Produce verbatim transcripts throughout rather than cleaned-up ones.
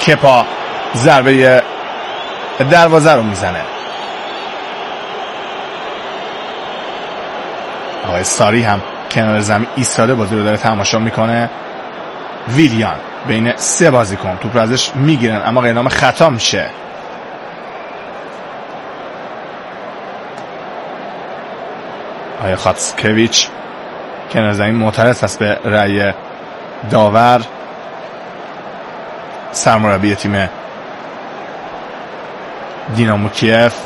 کپا ضربه دروازه رو میزنه. آقای ساری هم کنار زمین ایستاده بازی رو داره تماشا میکنه. ویلیان بین سه بازیکن توپ رو ازش میگیرن اما اعلام خطا میشه. آقای خاتسکویچ کنار زمین معترض هست به رأی داور. سرمربی تیم دینامو کیف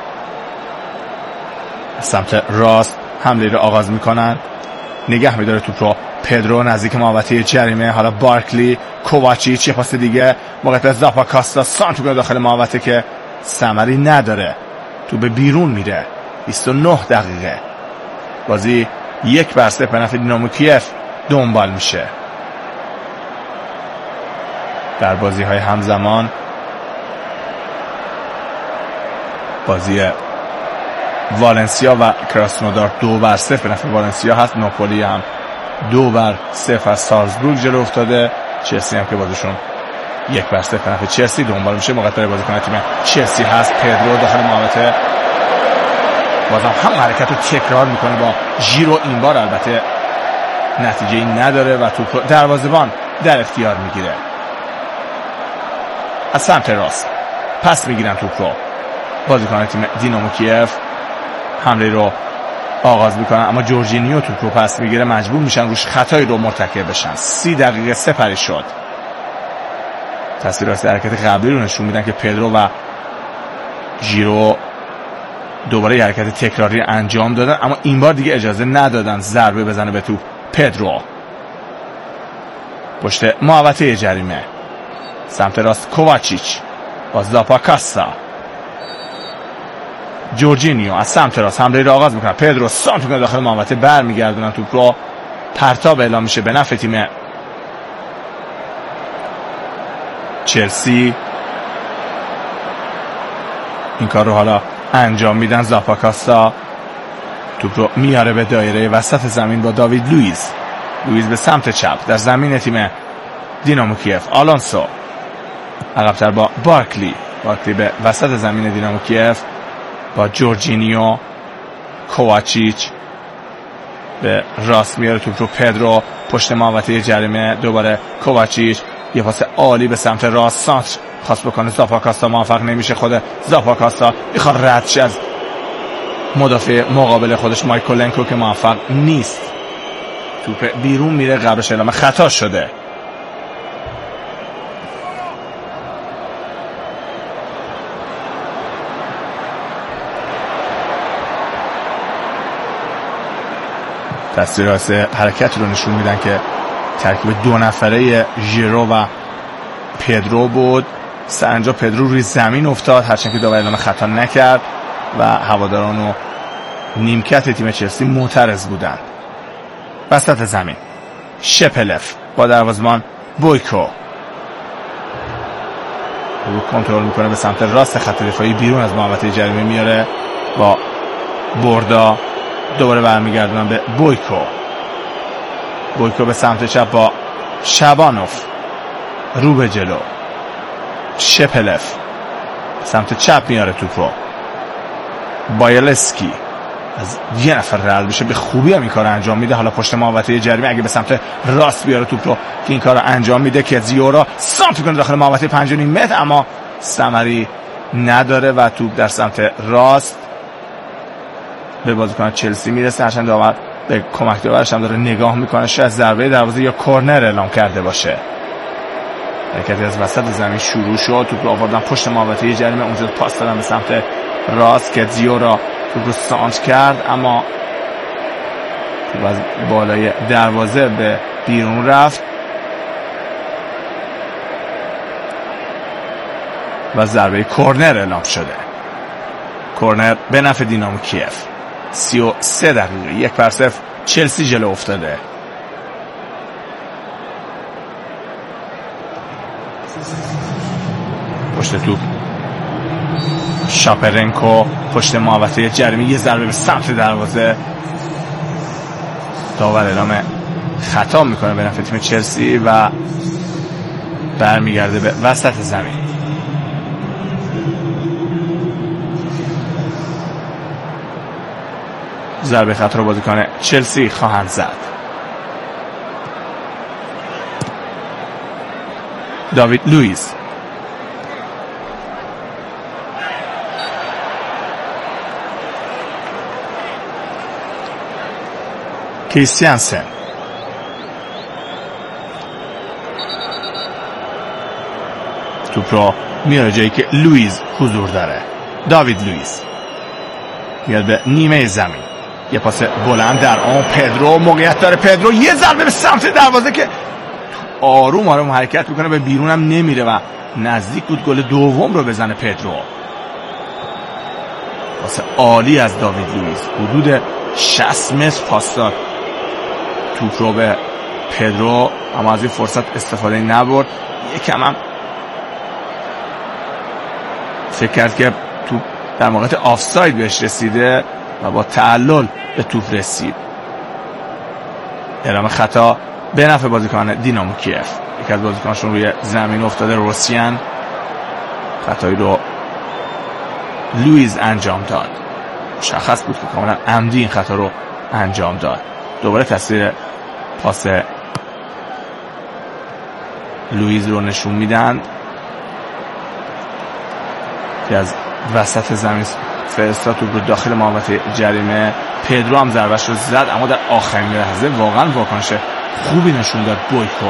سمت راست حمله رو آغاز میکنن. نگه میداره توپ رو پدرو نزدیک محوطه جریمه. حالا بارکلی، کوواچیچ، یه پاس دیگه موقع زاپاکاستا سانت رو داخل محوطه که ثمری نداره. توپ به بیرون میره. بیست و نه دقیقه بازی یک بر صفر به نفع دینامو کیف دنبال میشه. در بازی های همزمان بازی والنسیا و کراسنودار دو بر صفر به نفع والنسیا هست. ناپولی هم دو بر صفر از سالزبورگ جلو افتاده. چلسی هم که بازیشون یک بر صفر به نفع چلسی دنبال میشه. موقع برای بازیکن تیم چلسی هست پدرو داخل محوطه. بازم هم حرکت رو تکرار میکنه با ژیرو. این بار البته نتیجه‌ای نداره و توپ دروازه‌بان در اختیار میگیره. از سمت راست پس میگیرن توپ رو بازیکن تیم دینامو کیف. حمله رو آغاز میکنن اما جورجینیو توپ رو پس میگیره. مجبور میشن روش خطایی رو مرتکب بشن. سی دقیقه سپری شد. تصویرات حرکت قبلی رو نشون میدن که پدرو و ژیرو دوباره حرکت تکراری انجام دادن اما این بار دیگه اجازه ندادن ضربه بزنه به توپ. پدرو پشت محوطه جریمه سمت راست کوواچیچ با زاپاکاستا. جورجینیو از سمت راست حمله رو آغاز میکنه. پدرو سانت میکنه داخل محوطه برمیگردونن توپ رو. پرتاب اعلام میشه به نفع تیم چلسی. این کار رو حالا انجام میدن. زاپاکاستا توپ رو میاره به دایره وسط زمین با داوید لوئیز. لوئیز به سمت چپ در زمین تیم دینامو کیف. آلونسو عقب‌تر با بارکلی. بارکلی به وسط زمین دینامو کیف با جورجینیو. کوواچیچ به راست میاره توپ رو. پدرو پشت محوطه جریمه دوباره کوواچیچ. یه پاس عالی به سمت راست. سانتر خواست بکنه زاپاکاستا موفق نمیشه. خود زاپاکاستا میخواد رد شه از مدافع مقابل خودش مایکولنکو که موفق نیست. توپ بیرون میره. قبلش اعلام خطا شده. تصویرات حرکت رو نشون میدن که ترکیب دو نفره ژیرو و پدرو بود. سرانجام پدرو روی زمین افتاد هرچند که داور اعلام خطا نکرد و هواداران و نیمکت تیم چلسی معترض بودند. وسط زمین شپلف با دروازه‌بان بویکو رو کنترل میکنه به سمت راست خط دفاعی. بیرون از محوطه جریمه میاره با بردا. دوباره برمیگردونن به بویکو. بویکو به سمت چپ با شبانوف رو به جلو. شپلف سمت چپ میاره توپ رو. بایلسکی از یه نفر رد بشه به خوبی هم این کار انجام میده. حالا پشت محوطه جریمه اگه به سمت راست بیاره توپ رو که این کار انجام میده که زیورا سانت کنه داخل محوطه پنج و نیم متر اما ثمری نداره و توپ در سمت راست به بازیکن چلسی میرسه. هرچند داور به کمک داورش هم داره نگاه میکنه. شاید ضربه دروازه یا کرنر اعلام کرده باشه. حرکتی از وسط زمین شروع شد. توپ رو آوردن پشت محوطه جریمه. اونجا پاس دادن به سمت راست که زیورا توپ رو سانت کرد اما توپ از بالای دروازه به بیرون رفت و ضربه کرنر اعلام شده. کرنر به نفع دینامو کیف. سی و سه دقیقه یک بر صفر چلسی جلو افتاده. پشت توپ شاپرنکو پشت محوطه جریمه. یه ضربه به سمت دروازه. داور اعلام خطا میکنه به نفع تیم چلسی و برمیگرده به وسط زمین. ضربه خطا رو بازیکن چلسی خواهند زد. داوید لوئیس، کریستیانسن، توپ رو میاره جایی که لوئیس حضور داره. داوید لوئیس میاد به نیمه زمین، یه پاس بلند در آن پدرو، موقعیت داره پدرو، یه ضربه به سمت دروازه که آروم آروم حرکت میکنه، به بیرون هم نمیره و نزدیک بود گل دوم رو بزنه پدرو. پاس عالی از داوید لوئیس، حدود شصت متر پاس داد توپ رو به پدرو، اما از این فرصت استفاده نبرد. یکم هم فکر کرد که توپ در موقعیت آفساید بهش رسیده و با تعلل به توپ رسید. اعلام خطا به نفع بازیکن دینامو کیف. یکی از بازیکناشون روی زمین افتاده، روسیان. خطایی رو لوئیس انجام داد، مشخص بود که کاملا عمدی این خطا رو انجام داد. دوباره تصویر پاس لوئیس رو نشون میدن که از وسط زمین فرستاد توپ رو داخل محوطه جریمه. پدرو هم ضربهش رو زد، اما در آخرین لحظه واقعا واکنش خوبی نشون داد بویکو.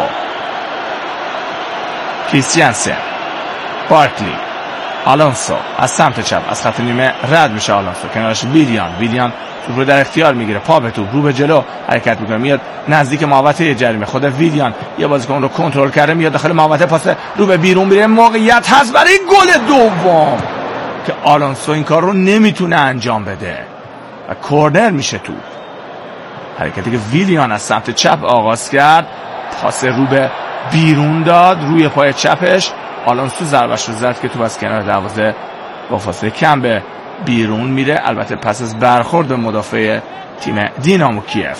کریستیانسن، بارکلی، آلونسو از سمت چپ از خط نیمه رد میشه. آلونسو کنارش ویلیان، ویلیان توپ رو در اختیار میگیره، پا به توپ، رو به جلو حرکت میکنه، میاد نزدیک محوطه جریمه. خود ویلیان یه بازیکن رو کنترل کرده، میاد داخل محوطه، پاس رو به بیرون میره، موقعیت هست برای گل دوم که آلونسو این کار رو نمیتونه انجام بده و کورنر میشه توپ. حرکتی که ویلیان از سمت چپ آغاز کرد، پاس رو به بیرون داد روی پای چپش. آلونسو ضربه‌اش رو زد که توپ از کنار دروازه با فاصله کم به بیرون میره، البته پس از برخورد به مدافع تیم دینامو کیف.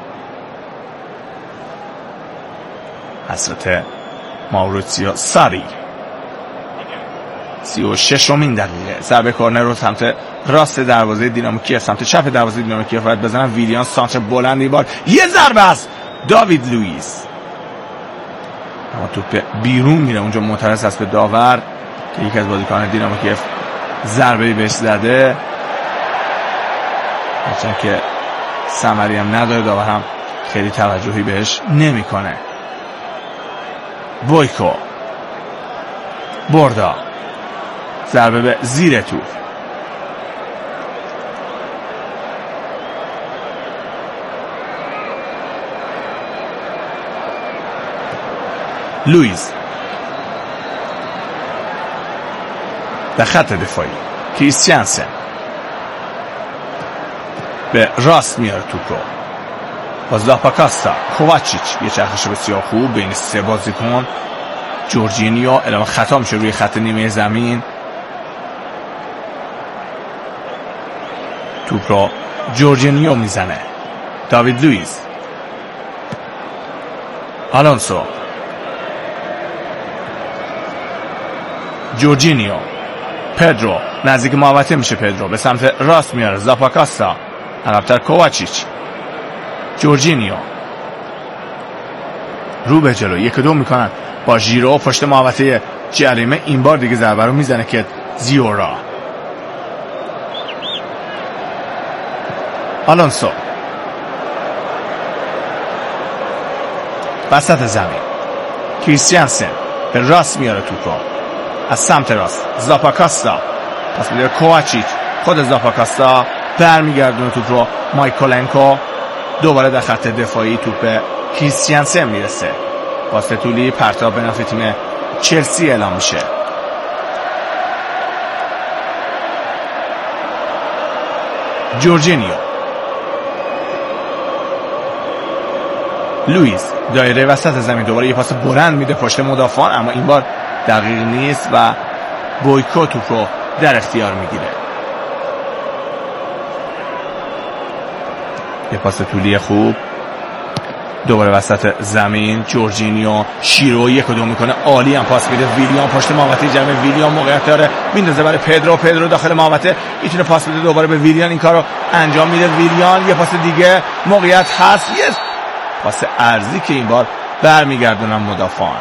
حضرت ماوریتسیو ساری، سی و ششمین دقیقه، ضربه کورنر رو سمت راست دروازه دینامو کیف، سمت چپ دروازه دینامو کیف باید بزنن. ویلیان سانتر بلندی بار، یه ضربه است داوید لوئیس، اما توپ بیرون میره. اونجا معترض است به داور که یکی از بازیکنان دینامو کیف ضربه‌ای بهش زده، هرچند که ثمری هم نداره، داور هم خیلی توجهی بهش نمیکنه. بویکو، بردا، ضربه به زیر توپ. لوئیس در خط دفاعی، کریستیانسن به راست میاره توپ رو، باز لاپاکاستا، کوواچیچ، یه چرخش بسیار خوب بین سه بازیکن. جورجینیو، اعلام خطا میشه روی خط نیمه زمین. توپ رو جورجینیو میزنه. داوید لوئیس، آلونسو، جورجینیو، پدرو، نزدیک محوطه میشه. پدرو به سمت راست میاره، زاپاکاستا، عقب‌تر کوواچیچ، جورجینیو رو به جلو، یک دو میکنن با ژیرو پشت محوطه جریمه. این بار دیگه ضربه رو میزنه که زیورا. آلونسو وسط زمین، کریستیانسن به راست میاره توپ رو از سمت راست. زاپاکاستا پس میده کوواچیچ، خود زاپاکاستا برمیگردونه توپ رو. مایکولنکو دوباره در خط دفاعی، توپ به کریستیانسن میرسه. پاس طولی پرتاب به نفع تیم چلسی اعلام میشه. جورجینیو، لوئیس دایره وسط زمین، دوباره یه پاس بلند میده پشت مدافعان، اما این بار دقیق نیست و بویکو توپ رو در اختیار میگیره. یه پاس طولی خوب دوباره وسط زمین جورجینیو، شیرو یک و دو میکنه، عالی هم پاس میده، ویلیان پشت محوطه جریمه، ویلیان موقعیت داره میندازه برای پدرو، پدرو داخل محوطه میتونه پاس بده دوباره به ویلیان، این کارو انجام میده ویلیان، یه پاس دیگه، موقعیت هست، یه پاس ارضی که این بار برمیگردونن مدافعان.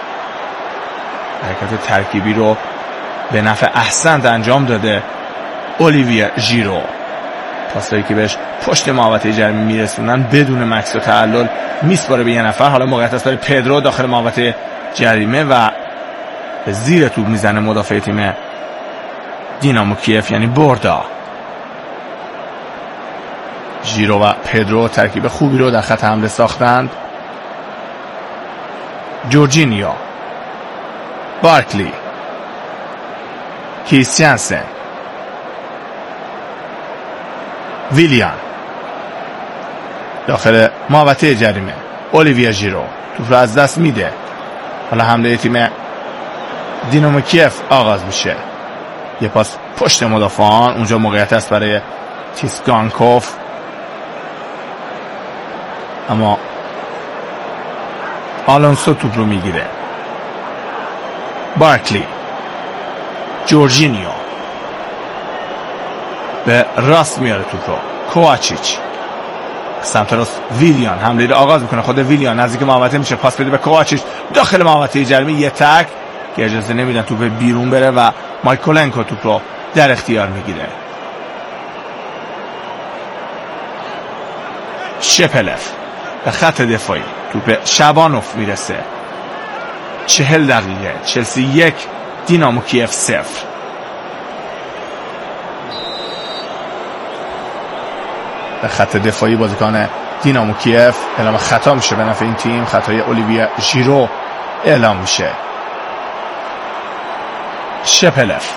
حرکت ترکیبی رو به نفع احسنت انجام داده اولیویر ژیرو، پاسایی که بهش پشت محوطه جریمه میرسونن بدون مکس و تعلل میسپاره به یه نفر. حالا موقعیت است برای پدرو داخل محوطه جریمه و به زیر توپ میزنه مدافع تیم دینامو کیف یعنی بردا. ژیرو و پدرو ترکیب خوبی رو در خط حمله ساختند. جورجینیو، بارکلی، کریستیانسن، ویلیان داخل محوطه جریمه، اولیویر ژیرو توپ رو از دست میده. حالا حمله تیم دینامو کیف آغاز میشه، یه پاس پشت مدافعان، اونجا موقعیت است برای تیسگانکوف اما آلونسو توپ رو میگیره. بارکلی، جورجینیو به راست میاره توپ رو، کوواچیچ سمت راست، ویلیان حمله رو آغاز میکنه، خود ویلیان نزدیک محوطه میشه، پاس بده به کوواچیچ داخل محوطه جریمه، یه تک که اجازه نمیدن توپ بیرون بره و مایکولنکو توپ رو در اختیار میگیره. شپلف به خط دفاعی، توپ شبانوف میرسه. چهل دقیقه، چلسی یک دینامو کیف صفر. به خط دفاعی بازیکن دینامو کیف اعلام خطا میشه به نفع این تیم، خطای اولیویر ژیرو اعلام میشه. شپلف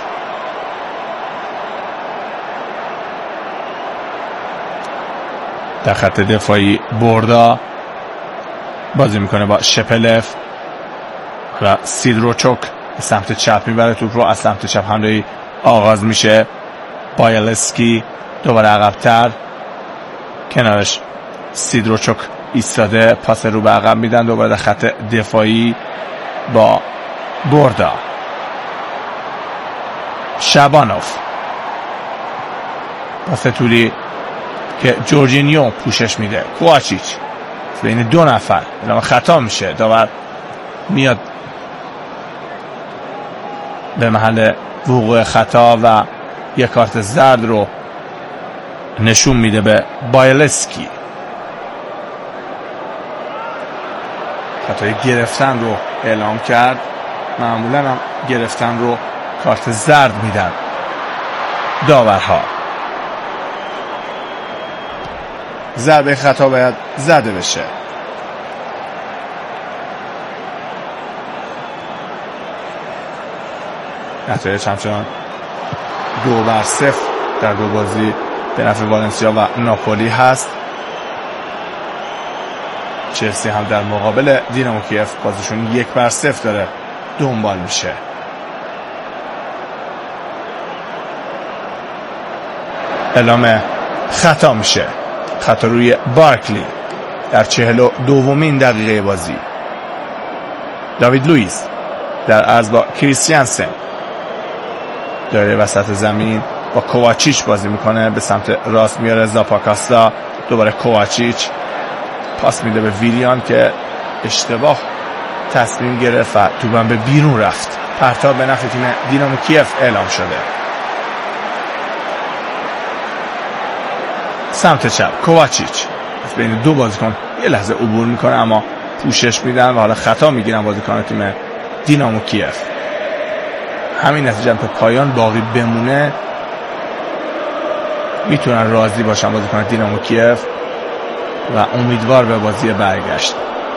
در خط دفاعی بردا بازی میکنه با شپلف و سیدروچوک به سمت چپ میبره توپ رو، از سمت چپ حمله آغاز میشه. بایلسکی دوباره عقب‌تر، کنارش سیدروچوک ایستاده، پاس رو به عقب میدن دوباره در خط دفاعی با بردا. شبانوف پاس طولی که جورجینیو پوشش میده، کوواچیچ بین دو نفر اعلام خطا میشه، داور میاد به محل وقوع خطا و یک کارت زرد رو نشون میده به بایلسکی. خطای گرفتن رو اعلام کرد، معمولا هم گرفتن رو کارت زرد میدن داورها. ضربه خطا باید زده بشه. نتایج همچنان دو بر صفر در دو بازی به نفع والنسیا و ناپولی هست. چلسی هم در مقابل دینامو کیف بازیشون یک بر صفر داره دنبال میشه. اعلام خطا میشه، خطا روی بارکلی در چهل و دومین دقیقه بازی. داوید لوئیس در عرض با کریستیانسن داره وسط زمین با کوواچیچ بازی میکنه، به سمت راست میاره زاپاکاستا، دوباره کوواچیچ پاس میده به ویلیان که اشتباه تصمیم گرفت و توپم به بیرون رفت. پرتاب به نفع تیم دینامو کیف اعلام شده. سمت چپ کوواچیچ بین دو بازیکن یه لحظه عبور میکنه اما پوشش میدن و حالا خطا میگیرن بازیکن تیم دینامو کیف. همین نتیجه تا پایان باقی بمونه میتونن راضی باشن بازیکن دینامو کیف و امیدوار به بازی برگشت.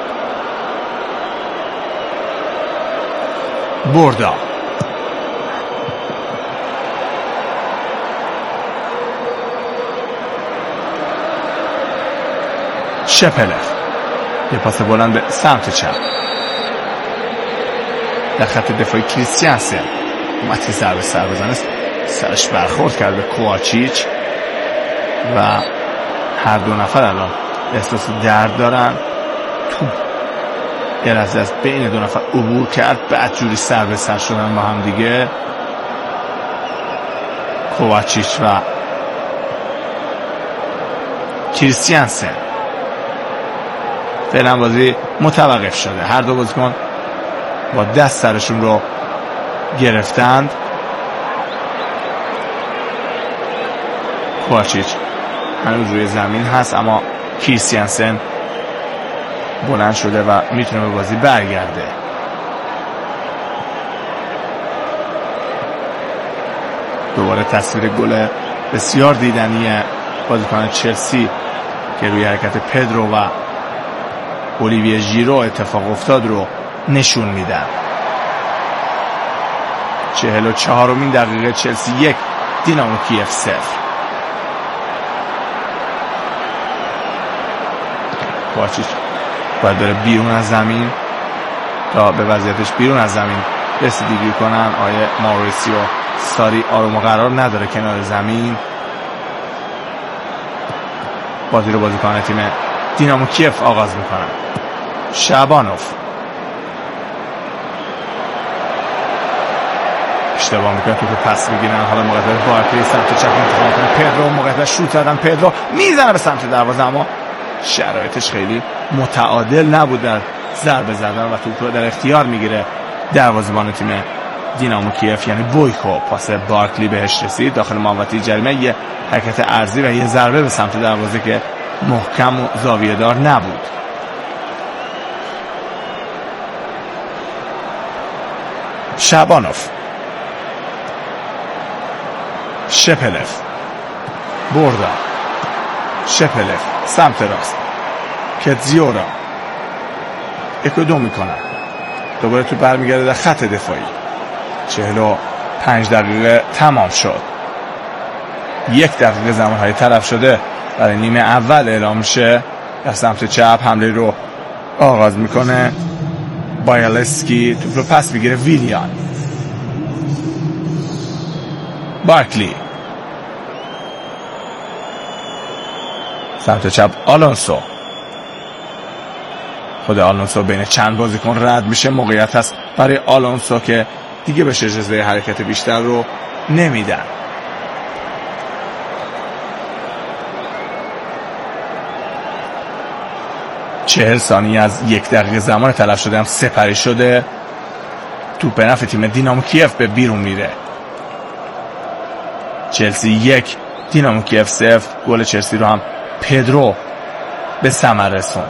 بردا شپلف یه پاس بلند به سمت چپ در خط دفاعی کریستیانسن اومد که ضربه سر بزنه، سرش برخورد کرد به کوواچیچ و هر دو نفر الان احساس درد دارن. توپ یه لحظه از بین دو نفر عبور کرد، بعد جوری سر به سر شدن با هم دیگه. کوواچیچ و کریستیانسن. فعلا بازی متوقف شده، هر دو بازیکن با دست سرشون رو گرفتند. کوواچیچ هنوز روی زمین هست اما کریستیانسن بلند شده و میتونه به بازی برگرده. دوباره تصویر گل بسیار دیدنی بازیکن چلسی که روی حرکت پدرو و اولیویه ژیرو اتفاق افتاد رو نشون میدن. چهل و چهارمین دقیقه، چلسی یک دینامو کیف صفر. کوواچیچ باید بره بیرون از زمین تا به وضعیتش بیرون از زمین رسیدگی کنن. آیه ماوریسیو ساری آروم و قرار نداره کنار زمین. بازی رو بازیکن تیم دینامو کیف آغاز میکنن. شعبانوف اشتباه میکنه، توپ پس میگیرن. حالا موقع بارکلی سمت چپ انتخاب کنه. پدرو موقع شوت زدن، پدرو میزنه به سمت دروازه اما شرایطش خیلی متعادل نبود در ضربه زدن و توپ رو در اختیار میگیره دروازه‌بان تیم دینامو کیف یعنی بویکو. پاس بارکلی بهش رسید داخل محوطه جریمه، یه حرکت عرضی و یه ضربه به سمت دروازه که محکم و زاویه دار نبود. شعبانوف، شپلف، بردا، شپلف سمت راست، کتزیورا یک و دو میکنن. دوباره تو برمیگرده در خط دفاعی. چهل و پنج دقیقه تمام شد. یک دقیقه زمانهای طرف شده برای نیمه اول اعلام میشه. در سمت چپ حمله رو آغاز میکنه بایالسکی. توپ رو پس میگیره ویلیان. بارکلی سمت چپ، آلونسو. خود آلونسو بین چند بازیکن رد میشه. موقعیت هست برای آلونسو که دیگه بهش اجازه حرکت بیشتر رو نمیدن. چهل ثانیه از یک دقیقه زمان تلف شده هم سپری شده. توپ به نفع تیم دینامو کیف به بیرون میره. چلسی یک دینامو کیف صفر. گل چلسی رو هم پدرو به ثمر رسون.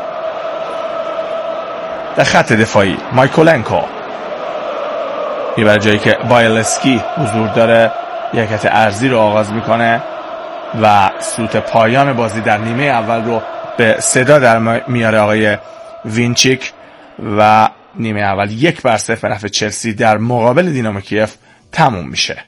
در خط دفاعی مایکولنکو میبره جایی که بایالسکی حضور داره. یک حرکت ارضی رو آغاز میکنه و سوت پایان بازی در نیمه اول رو به صدا در میاره آقای وینچیک و نیمه اول یک بر صفر به نفع چلسی در مقابل دینامو کیف تموم میشه.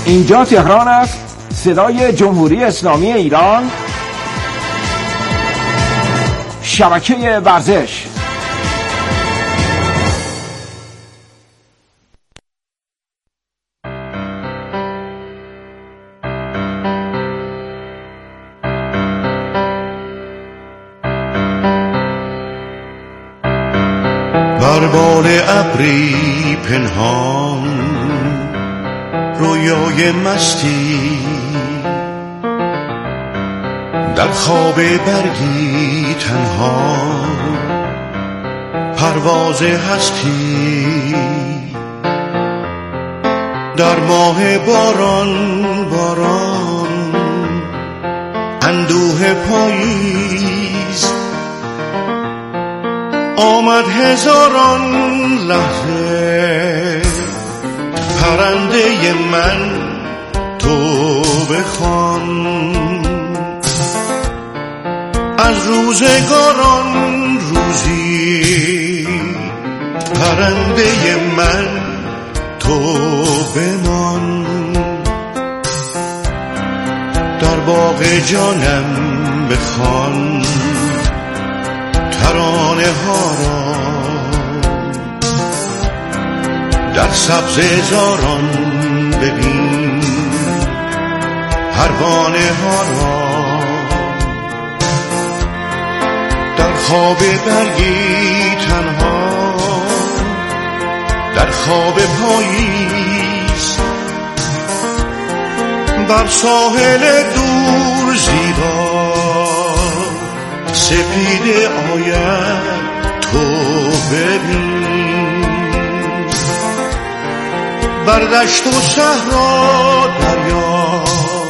اینجا تهران است، صدای جمهوری اسلامی ایران، شبکه ورزش. بر بال ابری پنهان رویای مستی، در خواب برگی تنها پرواز هستی، در ماه باران باران اندوه پاییز، آمد هزاران لحظه پرنده من تو بخوان، از روزگاران روزی پرنده من تو بمان، در باغ جانم بخوان ترانه ها را، در سبز زاران ببین پروانه ها را، در خواب برگی تنها در خواب پاییز، بر ساحل دور زیبا سپیده آید تو ببین، بر دشت و صحرا دریا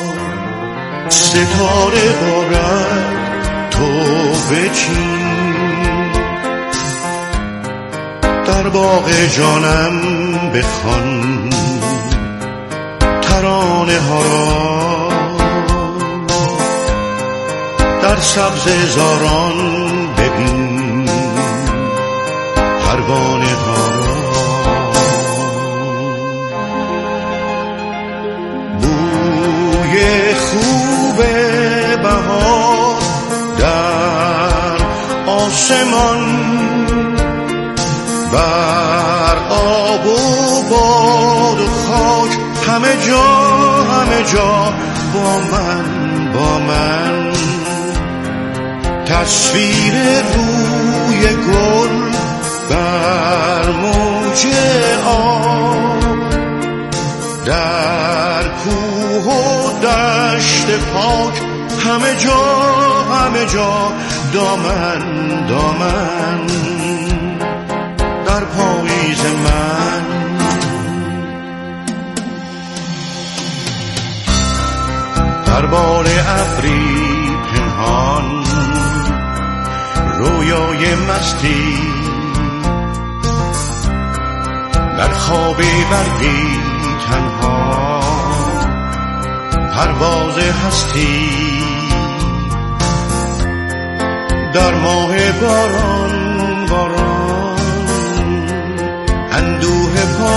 ستاره بارد تو بچین، در باغ جانم بخوان ترانه ها را، در سبز زاران ببین پروانه ها را، بوی خوب بهار در آسمان، بر آب و باد و خاک همه جا همه جا با من با من، تصویر روی گل بر موج آب، در کوه و دشت پاک همه جا همه جا دامن دامن، در پاییز من در بال ابری پنهان رویای مستی، در خواب برگی تنها پرواز هستی، در ماه باران باران اندوه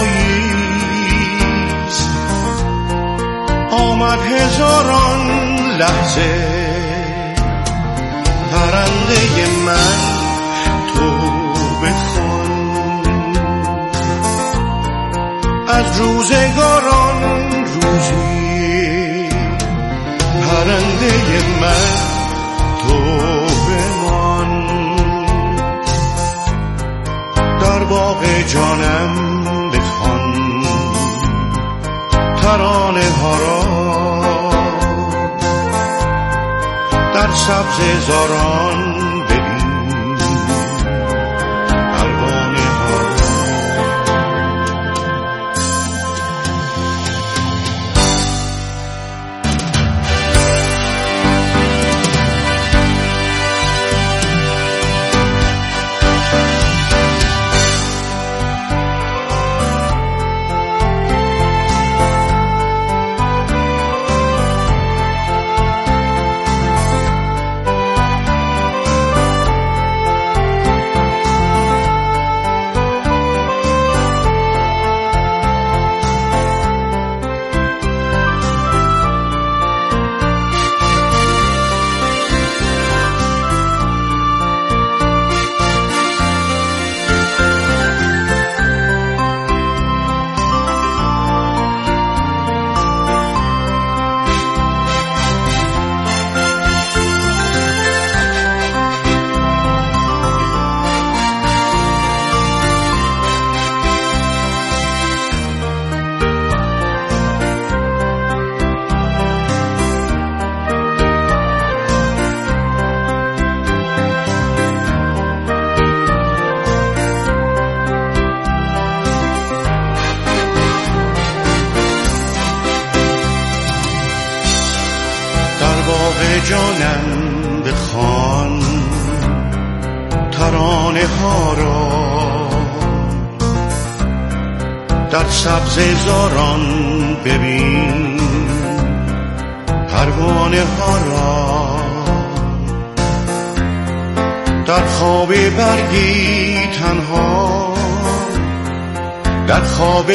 پاییز، آمد هزاران لحظه پرنده من تو بخوان، از روزگاران روزی پرنده من تو بمان، در باغ جانم بخوان ترانه ها را، در سبز زاران ببین پروانه ها را. جانم بخوان ترانه ها را، در سبزه زاران ببین پروانه ها را، در خواب برگی تنها، در خواب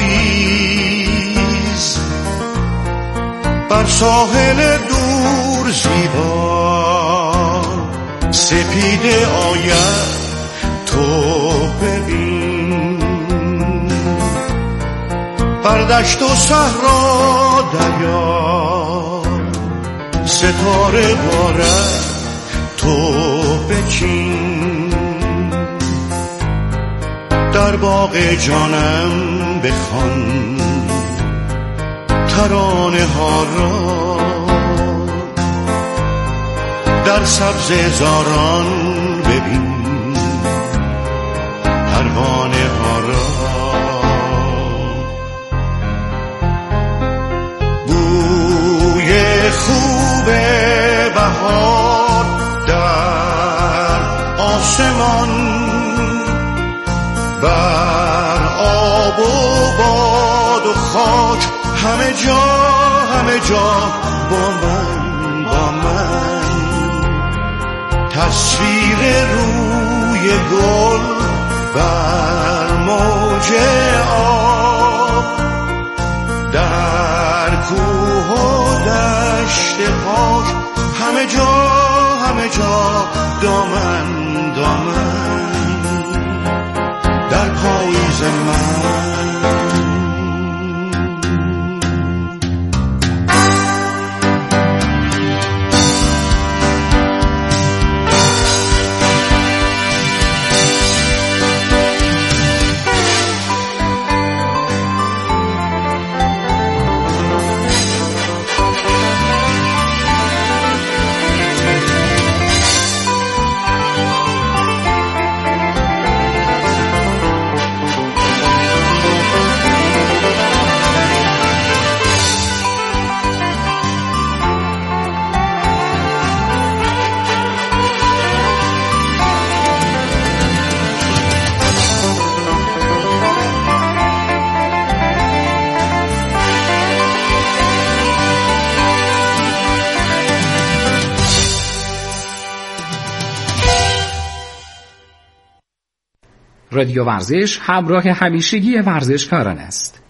پاییز، بر ساحل دور زیبا سپیده آید تو ببین، بر دشت و صحرا دریا ستاره بارد تو بچین، در باغ جانم بخوان ترانه ها را، در سبزه زاران ببین پروانه ها را، بوی خوب بهار در آسمان، بر آب و باد و خاک، همه جا همه جا با من با من، تصویر روی گل بر موج آب، در کوه و دشت پاک، همه جا همه جا دامن دامن، در پاییز من. رادیو ورزش همراه همیشگی ورزشکاران است.